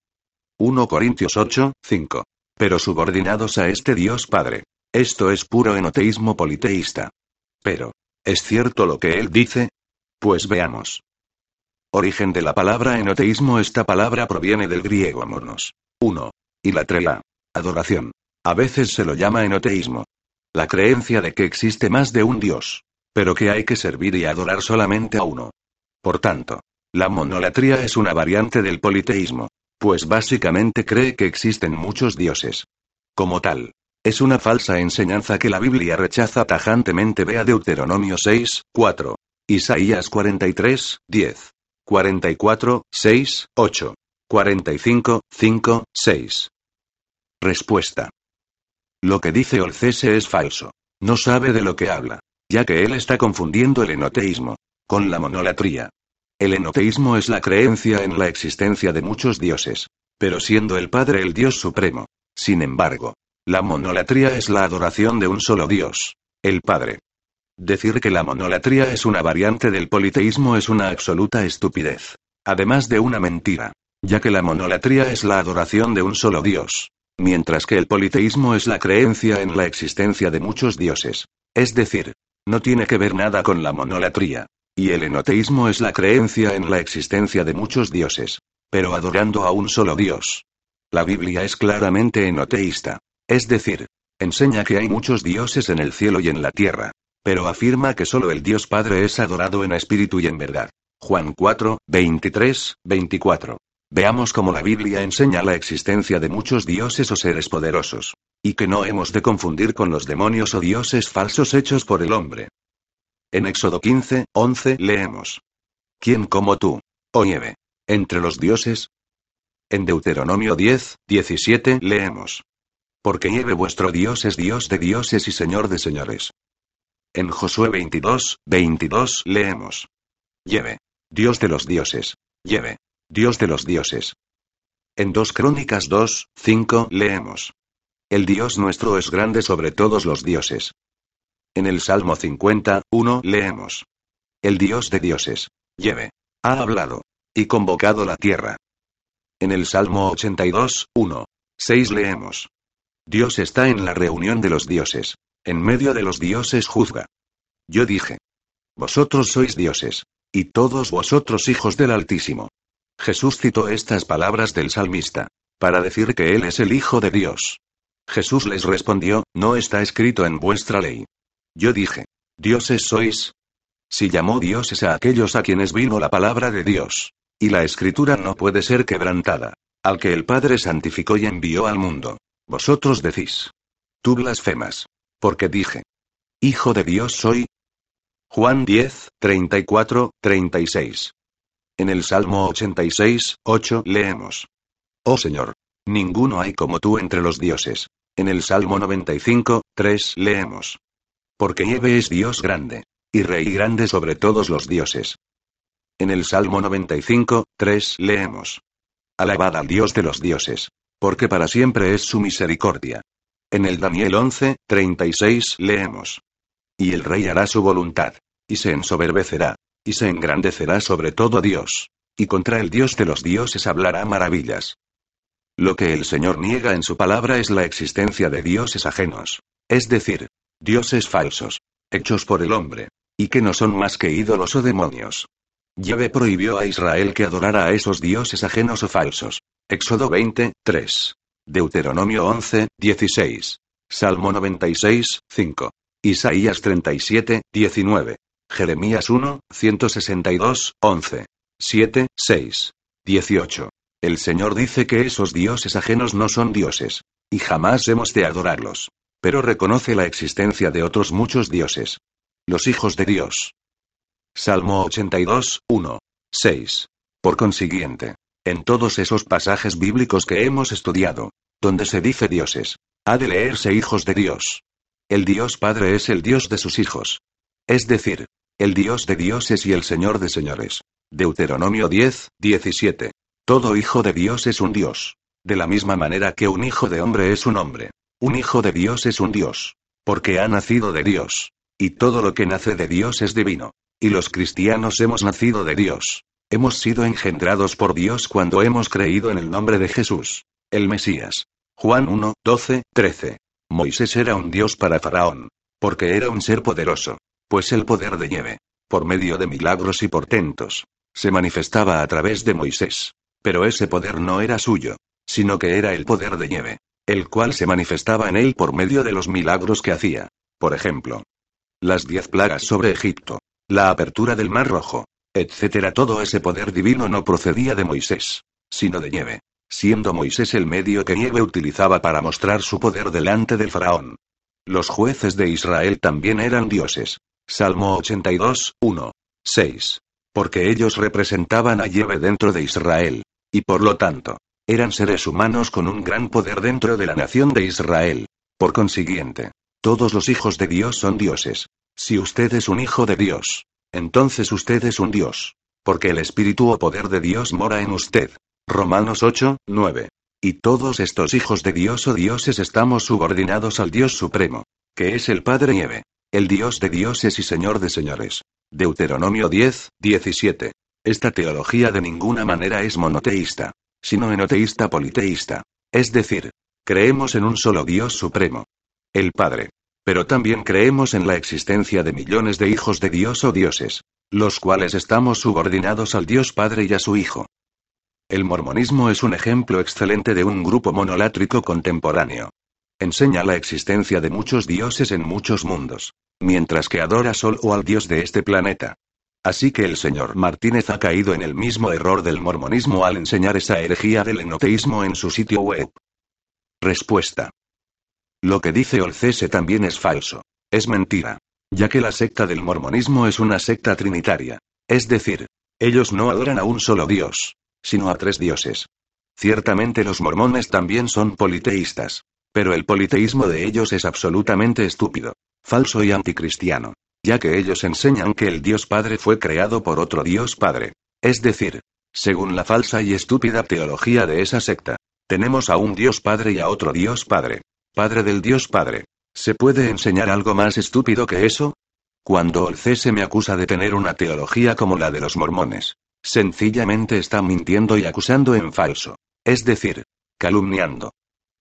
1 Corintios 8, 5. Pero subordinados a este Dios Padre. Esto es puro enoteísmo politeísta. Pero, ¿es cierto lo que él dice? Pues veamos. Origen de la palabra enoteísmo. Esta palabra proviene del griego monos. 1. Y latreia. Adoración. A veces se lo llama enoteísmo. La creencia de que existe más de un Dios, pero que hay que servir y adorar solamente a uno. Por tanto, la monolatría es una variante del politeísmo, pues básicamente cree que existen muchos dioses. Como tal, es una falsa enseñanza que la Biblia rechaza tajantemente. Vea Deuteronomio 6, 4. Isaías 43, 10. 44, 6, 8. 45, 5, 6. Respuesta. Lo que dice Olcese es falso. No sabe de lo que habla, ya que él está confundiendo el enoteísmo con la monolatría. El enoteísmo es la creencia en la existencia de muchos dioses, pero siendo el Padre el Dios supremo. Sin embargo, la monolatría es la adoración de un solo Dios, el Padre. Decir que la monolatría es una variante del politeísmo es una absoluta estupidez, además de una mentira, ya que la monolatría es la adoración de un solo Dios, mientras que el politeísmo es la creencia en la existencia de muchos dioses. Es decir, no tiene que ver nada con la monolatría, y el enoteísmo es la creencia en la existencia de muchos dioses, pero adorando a un solo Dios. La Biblia es claramente enoteísta, es decir, enseña que hay muchos dioses en el cielo y en la tierra, pero afirma que solo el Dios Padre es adorado en espíritu y en verdad. Juan 4, 23, 24. Veamos cómo la Biblia enseña la existencia de muchos dioses o seres poderosos, y que no hemos de confundir con los demonios o dioses falsos hechos por el hombre. En Éxodo 15, 11 leemos: ¿Quién como tú, oh Yahvé, entre los dioses? En Deuteronomio 10, 17 leemos: Porque Yahvé vuestro Dios es Dios de dioses y Señor de señores. En Josué 22, 22 leemos: Yahvé, Dios de los dioses, Yahvé, Dios de los dioses. En 2 Crónicas 2, 5 leemos: El Dios nuestro es grande sobre todos los dioses. En el Salmo 50, 1 leemos: El Dios de dioses, Yahvé, ha hablado y convocado la tierra. En el Salmo 82, 1, 6 leemos: Dios está en la reunión de los dioses, en medio de los dioses juzga. Yo dije: Vosotros sois dioses, y todos vosotros hijos del Altísimo. Jesús citó estas palabras del salmista, para decir que Él es el Hijo de Dios. Jesús les respondió, no está escrito en vuestra ley. Yo dije, ¿dioses sois? Si llamó dioses a aquellos a quienes vino la palabra de Dios. Y la escritura no puede ser quebrantada. Al que el Padre santificó y envió al mundo. Vosotros decís. Tú blasfemas. Porque dije. Hijo de Dios soy. Juan 10, 34, 36. En el Salmo 86, 8 leemos. Oh Señor. Ninguno hay como tú entre los dioses. En el Salmo 95, 3 leemos. Porque Yahvé es Dios grande. Y Rey grande sobre todos los dioses. En el Salmo 95, 3 leemos. Alabad al Dios de los dioses. Porque para siempre es su misericordia. En el Daniel 11, 36 leemos. Y el rey hará su voluntad. Y se ensoberbecerá. Y se engrandecerá sobre todo Dios. Y contra el Dios de los dioses hablará maravillas. Lo que el Señor niega en su palabra es la existencia de dioses ajenos. Es decir, dioses falsos. Hechos por el hombre. Y que no son más que ídolos o demonios. Yahvé prohibió a Israel que adorara a esos dioses ajenos o falsos. Éxodo 20, 3. Deuteronomio 11, 16. Salmo 96, 5. Isaías 37, 19. Jeremías 1, 162, 11. 7, 6. 18. El Señor dice que esos dioses ajenos no son dioses. Y jamás hemos de adorarlos. Pero reconoce la existencia de otros muchos dioses. Los hijos de Dios. Salmo 82, 1. 6. Por consiguiente, en todos esos pasajes bíblicos que hemos estudiado, donde se dice dioses, ha de leerse hijos de Dios. El Dios Padre es el Dios de sus hijos. Es decir, el Dios de dioses y el Señor de señores. Deuteronomio 10, 17. Todo hijo de Dios es un Dios. De la misma manera que un hijo de hombre es un hombre. Un hijo de Dios es un Dios. Porque ha nacido de Dios. Y todo lo que nace de Dios es divino. Y los cristianos hemos nacido de Dios. Hemos sido engendrados por Dios cuando hemos creído en el nombre de Jesús, el Mesías. Juan 1, 12, 13. Moisés era un Dios para Faraón. Porque era un ser poderoso. Pues el poder de Yahvé, por medio de milagros y portentos, se manifestaba a través de Moisés. Pero ese poder no era suyo, sino que era el poder de Yahvé, el cual se manifestaba en él por medio de los milagros que hacía. Por ejemplo, las 10 plagas sobre Egipto. La apertura del Mar Rojo, etc. Todo ese poder divino no procedía de Moisés, sino de Yahvé, siendo Moisés el medio que Yahvé utilizaba para mostrar su poder delante del faraón. Los jueces de Israel también eran dioses. Salmo 82, 1. 6. Porque ellos representaban a Yahvé dentro de Israel. Y por lo tanto, eran seres humanos con un gran poder dentro de la nación de Israel. Por consiguiente, todos los hijos de Dios son dioses. Si usted es un hijo de Dios, entonces usted es un Dios. Porque el Espíritu o poder de Dios mora en usted. Romanos 8, 9. Y todos estos hijos de Dios o dioses estamos subordinados al Dios Supremo, que es el Padre Yahvé, el Dios de dioses y Señor de señores. Deuteronomio 10, 17. Esta teología de ninguna manera es monoteísta, sino enoteísta politeísta. Es decir, creemos en un solo Dios Supremo, el Padre. Pero también creemos en la existencia de millones de hijos de Dios o dioses, los cuales estamos subordinados al Dios Padre y a su Hijo. El mormonismo es un ejemplo excelente de un grupo monolátrico contemporáneo. Enseña la existencia de muchos dioses en muchos mundos, mientras que adora solo al Dios de este planeta. Así que el señor Martínez ha caído en el mismo error del mormonismo al enseñar esa herejía del enoteísmo en su sitio web. Respuesta. Lo que dice Olcese también es falso. Es mentira. Ya que la secta del mormonismo es una secta trinitaria. Es decir, ellos no adoran a un solo Dios, sino a 3 dioses. Ciertamente los mormones también son politeístas. Pero el politeísmo de ellos es absolutamente estúpido, falso y anticristiano. Ya que ellos enseñan que el Dios Padre fue creado por otro Dios Padre. Es decir, según la falsa y estúpida teología de esa secta, tenemos a un Dios Padre y a otro Dios Padre. Padre del Dios Padre. ¿Se puede enseñar algo más estúpido que eso? Cuando Olcese me acusa de tener una teología como la de los mormones, sencillamente está mintiendo y acusando en falso. Es decir, calumniando.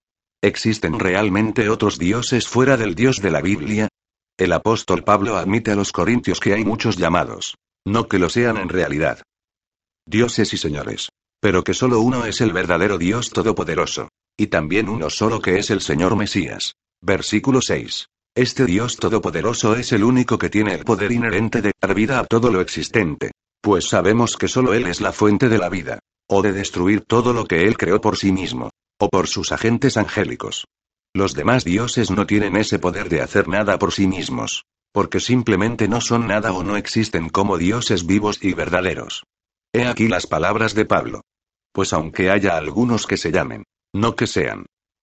¿Existen realmente otros dioses fuera del Dios de la Biblia? El apóstol Pablo admite a los corintios que hay muchos llamados, no que lo sean en realidad. Dioses y señores. Pero que solo uno es el verdadero Dios Todopoderoso. Y también uno solo que es el Señor Mesías. Versículo 6. Este Dios Todopoderoso es el único que tiene el poder inherente de dar vida a todo lo existente. Pues sabemos que solo Él es la fuente de la vida. O de destruir todo lo que Él creó por sí mismo. O por sus agentes angélicos. Los demás dioses no tienen ese poder de hacer nada por sí mismos. Porque simplemente no son nada o no existen como dioses vivos y verdaderos. He aquí las palabras de Pablo. Pues aunque haya algunos que se llamen, no que sean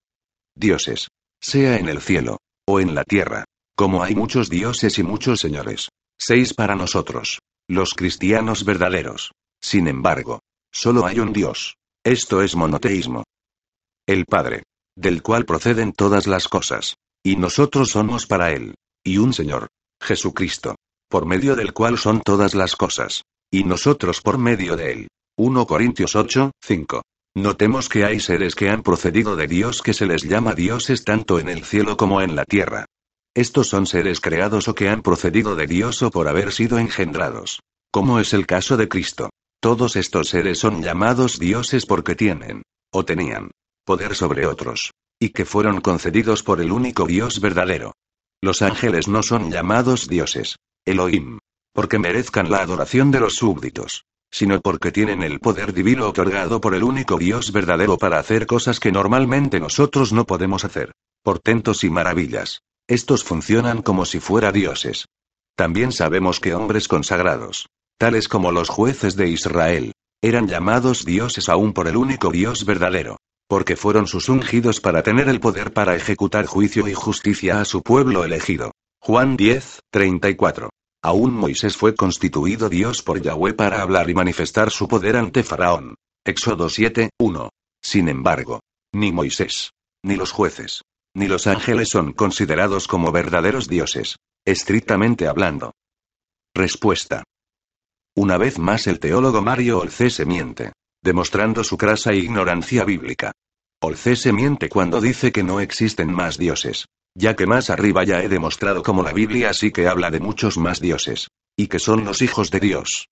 dioses, sea en el cielo, o en la tierra, como hay muchos dioses y muchos señores. 6 para nosotros, los cristianos verdaderos. Sin embargo, solo hay un Dios. Esto es monoteísmo. El Padre, del cual proceden todas las cosas. Y nosotros somos para Él. Y un Señor, Jesucristo, por medio del cual son todas las cosas. Y nosotros por medio de Él. 1 Corintios 8, 5. Notemos que hay seres que han procedido de Dios que se les llama dioses tanto en el cielo como en la tierra. Estos son seres creados o que han procedido de Dios o por haber sido engendrados. Como es el caso de Cristo. Todos estos seres son llamados dioses porque tienen, o tenían, poder sobre otros. Y que fueron concedidos por el único Dios verdadero. Los ángeles no son llamados dioses, Elohim, porque merezcan la adoración de los súbditos, sino porque tienen el poder divino otorgado por el único Dios verdadero para hacer cosas que normalmente nosotros no podemos hacer. Portentos y maravillas. Estos funcionan como si fuera dioses. También sabemos que hombres consagrados, tales como los jueces de Israel, eran llamados dioses aún por el único Dios verdadero, porque fueron sus ungidos para tener el poder para ejecutar juicio y justicia a su pueblo elegido. Juan 10, 34. Aún Moisés fue constituido Dios por Yahweh para hablar y manifestar su poder ante Faraón. Éxodo 7, 1. Sin embargo, ni Moisés, ni los jueces, ni los ángeles son considerados como verdaderos dioses, estrictamente hablando. Respuesta. Una vez más el teólogo Mario Olcese miente, demostrando su crasa ignorancia bíblica. Olcese miente cuando dice que no existen más dioses, ya que más arriba ya he demostrado cómo la Biblia sí que habla de muchos más dioses, y que son los hijos de Dios.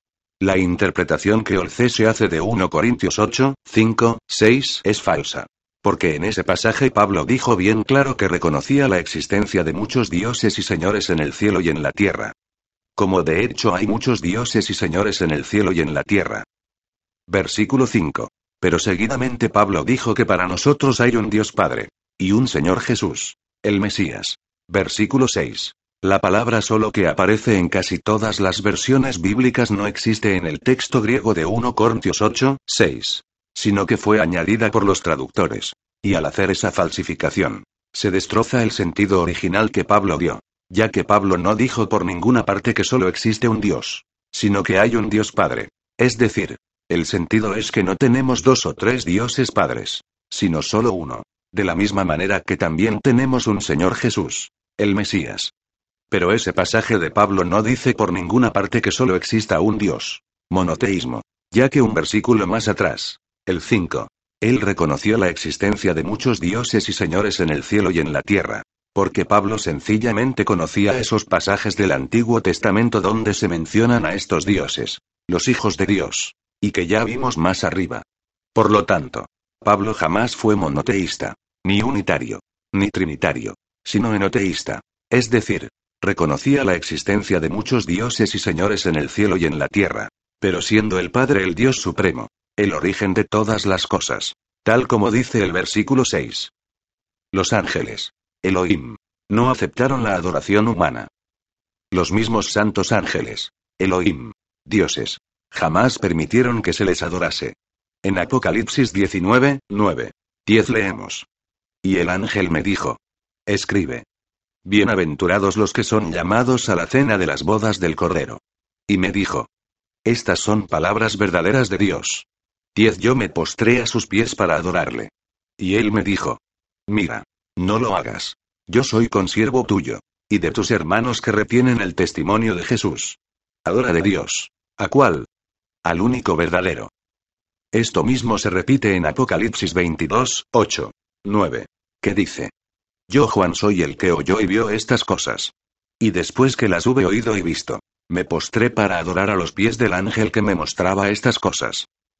La interpretación que Olcese hace de 1 Corintios 8, 5, 6 es falsa. Porque en ese pasaje Pablo dijo bien claro que reconocía la existencia de muchos dioses y señores en el cielo y en la tierra. Como de hecho hay muchos dioses y señores en el cielo y en la tierra. Versículo 5. Pero seguidamente Pablo dijo que para nosotros hay un Dios Padre, y un Señor Jesús, el Mesías. Versículo 6. La palabra solo que aparece en casi todas las versiones bíblicas no existe en el texto griego de 1 Corintios 8, 6. Sino que fue añadida por los traductores. Y al hacer esa falsificación, se destroza el sentido original que Pablo dio, ya que Pablo no dijo por ninguna parte que solo existe un Dios, sino que hay un Dios Padre. Es decir, el sentido es que no tenemos 2 o 3 dioses padres, sino solo uno, de la misma manera que también tenemos un Señor Jesús, el Mesías. Pero ese pasaje de Pablo no dice por ninguna parte que solo exista un Dios, monoteísmo, ya que un versículo más atrás, el 5, él reconoció la existencia de muchos dioses y señores en el cielo y en la tierra, porque Pablo sencillamente conocía esos pasajes del Antiguo Testamento donde se mencionan a estos dioses, los hijos de Dios, y que ya vimos más arriba. Por lo tanto, Pablo jamás fue monoteísta, ni unitario, ni trinitario, sino enoteísta, es decir, reconocía la existencia de muchos dioses y señores en el cielo y en la tierra, pero siendo el Padre el Dios supremo, el origen de todas las cosas, tal como dice el versículo 6. Los ángeles, Elohim, no aceptaron la adoración humana. Los mismos santos ángeles, Elohim, dioses, jamás permitieron que se les adorase. En Apocalipsis 19, 9, 10 leemos. Y el ángel me dijo: escribe. Bienaventurados los que son llamados a la cena de las bodas del Cordero. Y me dijo: estas son palabras verdaderas de Dios. 10 Yo me postré a sus pies para adorarle. Y él me dijo: mira, no lo hagas. Yo soy consiervo tuyo, y de tus hermanos que retienen el testimonio de Jesús. Adora de Dios. ¿A cuál? Al único verdadero. Esto mismo se repite en Apocalipsis 22, 8, 9, que dice: yo Juan soy el que oyó y vio estas cosas. Y después que las hube oído y visto, me postré para adorar a los pies del ángel que me mostraba estas cosas.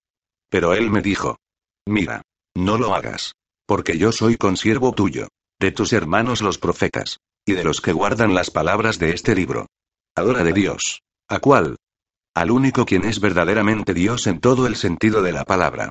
Pero él me dijo: mira, no lo hagas. Porque yo soy consiervo tuyo, de tus hermanos los profetas, y de los que guardan las palabras de este libro. Adora de Dios. ¿A cuál? Al único quien es verdaderamente Dios en todo el sentido de la palabra.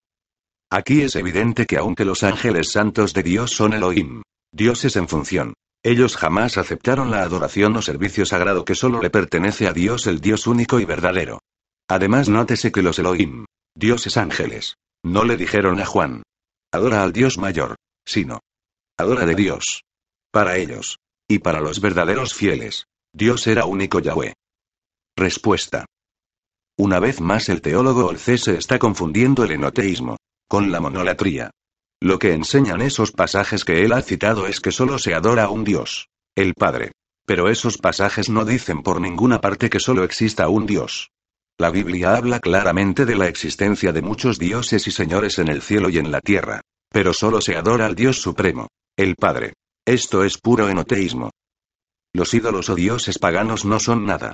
Aquí es evidente que aunque los ángeles santos de Dios son Elohim, dioses en función, ellos jamás aceptaron la adoración o servicio sagrado que solo le pertenece a Dios, el Dios único y verdadero. Además, nótese que los Elohim, dioses ángeles, no le dijeron a Juan: adora al Dios mayor, sino: adora de Dios. Para ellos, y para los verdaderos fieles, Dios era único Yahweh. Respuesta. Una vez más el teólogo Olcé se está confundiendo el enoteísmo con la monolatría. Lo que enseñan esos pasajes que él ha citado es que solo se adora a un Dios, el Padre. Pero esos pasajes no dicen por ninguna parte que solo exista un Dios. La Biblia habla claramente de la existencia de muchos dioses y señores en el cielo y en la tierra. Pero solo se adora al Dios supremo, el Padre. Esto es puro enoteísmo. Los ídolos o dioses paganos no son nada.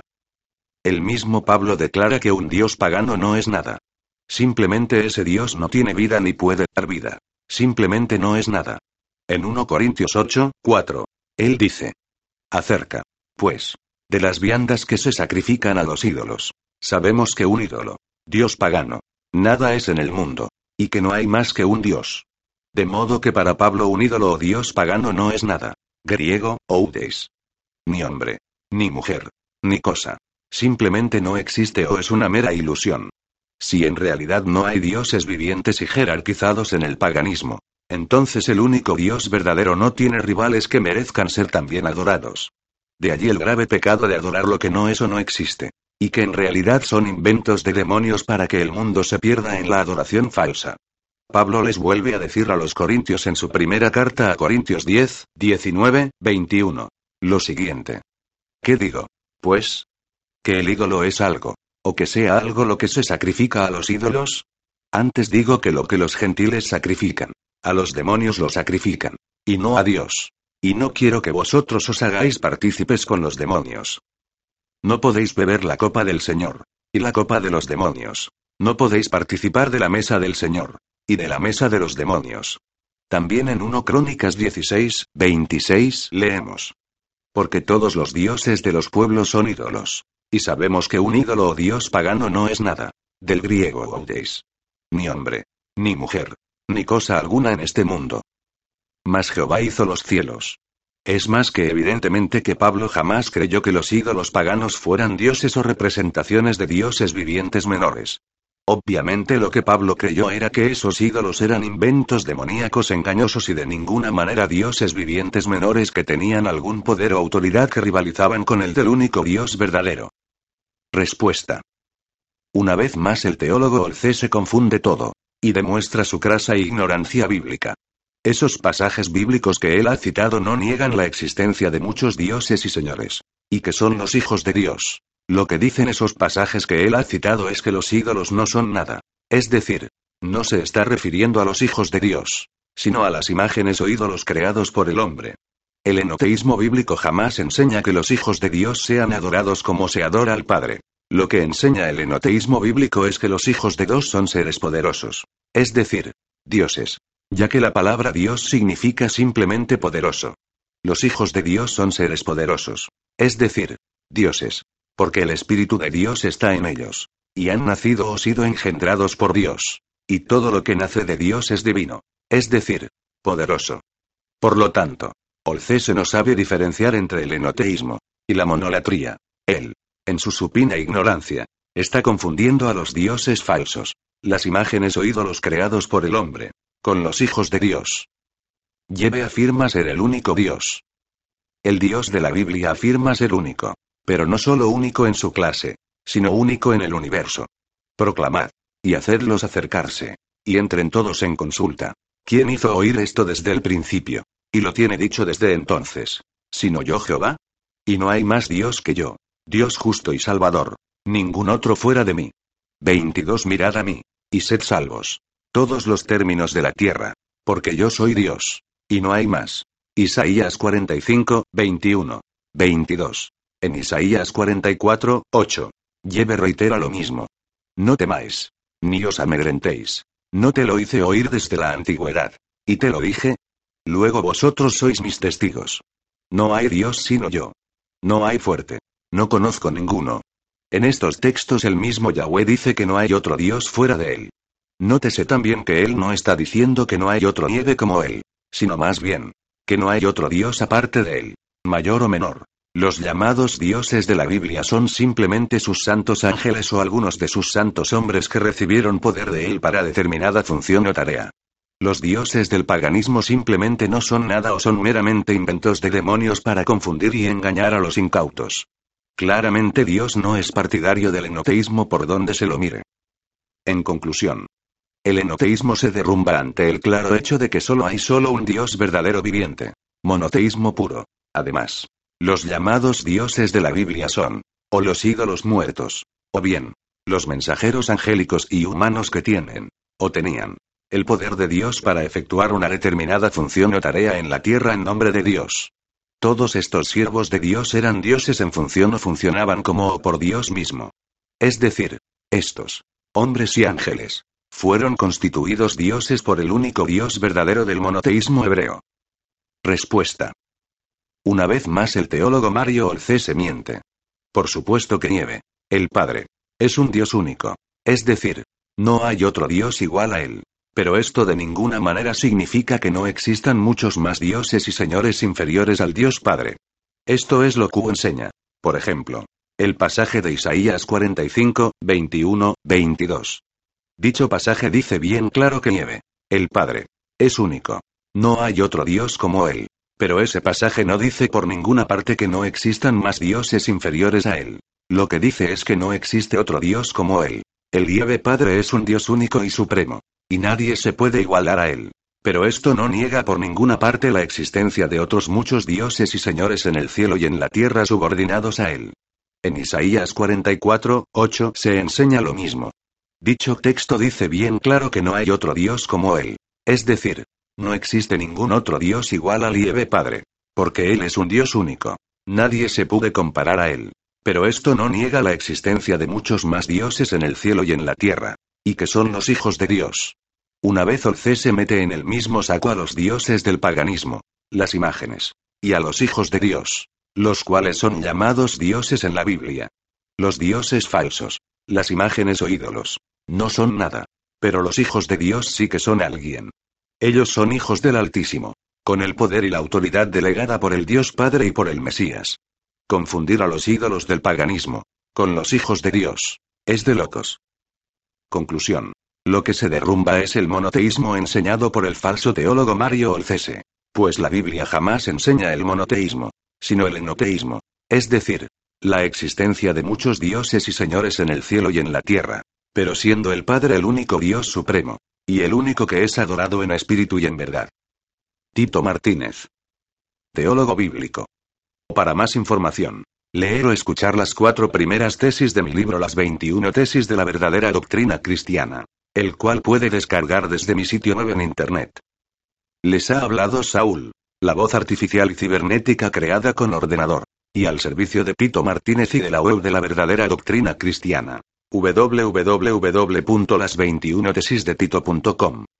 El mismo Pablo declara que un dios pagano no es nada. Simplemente ese Dios no tiene vida ni puede dar vida. Simplemente no es nada. En 1 Corintios 8, 4, él dice: acerca, pues, de las viandas que se sacrifican a los ídolos, sabemos que un ídolo, Dios pagano, nada es en el mundo, y que no hay más que un Dios. De modo que para Pablo un ídolo o Dios pagano no es nada, griego, oudeis. Ni hombre, ni mujer, ni cosa. Simplemente no existe o es una mera ilusión. Si en realidad no hay dioses vivientes y jerarquizados en el paganismo, entonces el único Dios verdadero no tiene rivales que merezcan ser también adorados. De allí el grave pecado de adorar lo que no es o no existe, y que en realidad son inventos de demonios para que el mundo se pierda en la adoración falsa. Pablo les vuelve a decir a los corintios en su primera carta a Corintios 10, 19, 21, lo siguiente. ¿Qué digo, pues? ¿Que el ídolo es algo, o que sea algo lo que se sacrifica a los ídolos? Antes digo que lo que los gentiles sacrifican, a los demonios lo sacrifican, y no a Dios. Y no quiero que vosotros os hagáis partícipes con los demonios. No podéis beber la copa del Señor, y la copa de los demonios. No podéis participar de la mesa del Señor, y de la mesa de los demonios. También en 1 Crónicas 16, 26 leemos: porque todos los dioses de los pueblos son ídolos. Y sabemos que un ídolo o dios pagano no es nada, del griego oudeis, ni hombre, ni mujer, ni cosa alguna en este mundo. Mas Jehová hizo los cielos. Es más que evidentemente que Pablo jamás creyó que los ídolos paganos fueran dioses o representaciones de dioses vivientes menores. Obviamente lo que Pablo creyó era que esos ídolos eran inventos demoníacos engañosos y de ninguna manera dioses vivientes menores que tenían algún poder o autoridad que rivalizaban con el del único Dios verdadero. Respuesta. Una vez más el teólogo Olcé se confunde todo, y demuestra su crasa ignorancia bíblica. Esos pasajes bíblicos que él ha citado no niegan la existencia de muchos dioses y señores, y que son los hijos de Dios. Lo que dicen esos pasajes que él ha citado es que los ídolos no son nada. Es decir, no se está refiriendo a los hijos de Dios, sino a las imágenes o ídolos creados por el hombre. El enoteísmo bíblico jamás enseña que los hijos de Dios sean adorados como se adora al Padre. Lo que enseña el enoteísmo bíblico es que los hijos de Dios son seres poderosos, es decir, dioses, ya que la palabra Dios significa simplemente poderoso. Los hijos de Dios son seres poderosos, es decir, dioses, porque el Espíritu de Dios está en ellos, y han nacido o sido engendrados por Dios, y todo lo que nace de Dios es divino, es decir, poderoso. Por lo tanto, Olcé no sabe diferenciar entre el enoteísmo y la monolatría. Él, en su supina ignorancia, está confundiendo a los dioses falsos, las imágenes o ídolos creados por el hombre, con los hijos de Dios. Yahvé afirma ser el único Dios. El Dios de la Biblia afirma ser único, pero no solo único en su clase, sino único en el universo. Proclamad, y hacedlos acercarse, y entren todos en consulta. ¿Quién hizo oír esto desde el principio? Y lo tiene dicho desde entonces, ¿sino yo Jehová? Y no hay más Dios que yo, Dios justo y salvador, ningún otro fuera de mí. 22 Mirad a mí, y sed salvos, todos los términos de la tierra, porque yo soy Dios, y no hay más. Isaías 45, 21, 22. En Isaías 44, 8. Yahvé reitera lo mismo. No temáis, Ni os amedrentéis. ¿No te lo hice oír desde la antigüedad? ¿Y te lo dije? Luego vosotros sois mis testigos. No hay Dios sino yo. No hay fuerte. No conozco ninguno. En estos textos el mismo Yahweh dice que no hay otro Dios fuera de él. Nótese también que él no está diciendo que no hay otro nieve como él, sino más bien, que no hay otro Dios aparte de él, mayor o menor. Los llamados dioses de la Biblia son simplemente sus santos ángeles o algunos de sus santos hombres que recibieron poder de él para determinada función o tarea. Los dioses del paganismo simplemente no son nada o son meramente inventos de demonios para confundir y engañar a los incautos. Claramente Dios no es partidario del enoteísmo por donde se lo mire. En conclusión, el enoteísmo se derrumba ante el claro hecho de que solo hay un Dios verdadero viviente. Monoteísmo puro. Además, los llamados dioses de la Biblia son, o los ídolos muertos, o bien, los mensajeros angélicos y humanos que tienen, o tenían, el poder de Dios para efectuar una determinada función o tarea en la tierra en nombre de Dios. Todos estos siervos de Dios eran dioses en función o funcionaban como o por Dios mismo. Es decir, estos, hombres y ángeles, fueron constituidos dioses por el único Dios verdadero del monoteísmo hebreo. Respuesta. Una vez más el teólogo Mario Olcese se miente. Por supuesto que nieve. El Padre es un Dios único. Es decir, no hay otro Dios igual a él. Pero esto de ninguna manera significa que no existan muchos más dioses y señores inferiores al Dios Padre. Esto es lo que enseña. Por ejemplo, el pasaje de Isaías 45, 21, 22. Dicho pasaje dice bien claro que nieve. El Padre es único. No hay otro Dios como él. Pero ese pasaje no dice por ninguna parte que no existan más dioses inferiores a él. Lo que dice es que no existe otro Dios como él. El Yahvé Padre es un Dios único y supremo. Y nadie se puede igualar a él. Pero esto no niega por ninguna parte la existencia de otros muchos dioses y señores en el cielo y en la tierra subordinados a él. En Isaías 44, 8 se enseña lo mismo. Dicho texto dice bien claro que no hay otro Dios como él. Es decir, no existe ningún otro Dios igual al Yahvé Padre. Porque él es un Dios único. Nadie se puede comparar a él. Pero esto no niega la existencia de muchos más dioses en el cielo y en la tierra. Y que son los hijos de Dios. Una vez Olcese mete en el mismo saco a los dioses del paganismo, las imágenes, y a los hijos de Dios, los cuales son llamados dioses en la Biblia. Los dioses falsos, las imágenes o ídolos, no son nada. Pero los hijos de Dios sí que son alguien. Ellos son hijos del Altísimo, con el poder y la autoridad delegada por el Dios Padre y por el Mesías. Confundir a los ídolos del paganismo con los hijos de Dios es de locos. Conclusión. Lo que se derrumba es el monoteísmo enseñado por el falso teólogo Mario Olcese. Pues la Biblia jamás enseña el monoteísmo, sino el enoteísmo. Es decir, la existencia de muchos dioses y señores en el cielo y en la tierra. Pero siendo el Padre el único Dios supremo. Y el único que es adorado en espíritu y en verdad. Tito Martínez. Teólogo bíblico. Para más información, leer o escuchar las 4 primeras tesis de mi libro Las 21 tesis de la verdadera doctrina cristiana, el cual puede descargar desde mi sitio web en internet. Les ha hablado Saúl, la voz artificial y cibernética creada con ordenador, y al servicio de Tito Martínez y de la web de la verdadera doctrina cristiana. www.las21tesisdetito.com